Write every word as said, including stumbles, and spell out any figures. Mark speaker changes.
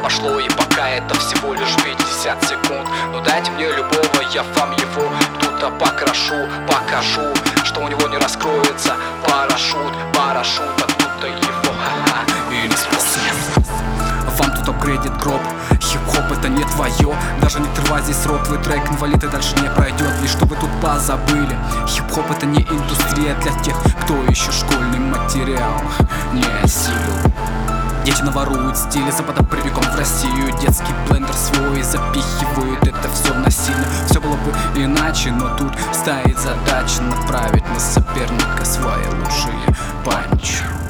Speaker 1: пошло, и пока это всего лишь пятьдесят секунд. Но дайте мне любого, я вам его тут-то покрошу, покажу, что у него не раскроется парашют, парашют, откуда его, ха-ха, и не спросим.
Speaker 2: Вам тут апгрейдит гроб, хип-хоп это не твое. Даже не трва здесь рот, твой трек инвалид и дальше не пройдет. Лишь что вы тут позабыли, хип-хоп это не индустрия для тех, кто еще школьный материал не осилил. Дети наворуют стили, западом прямиком в Россию. Детский блендер свой запихивают, это все насильно. Все было бы иначе, но тут стоит задача направить на соперника свои лучшие панчи.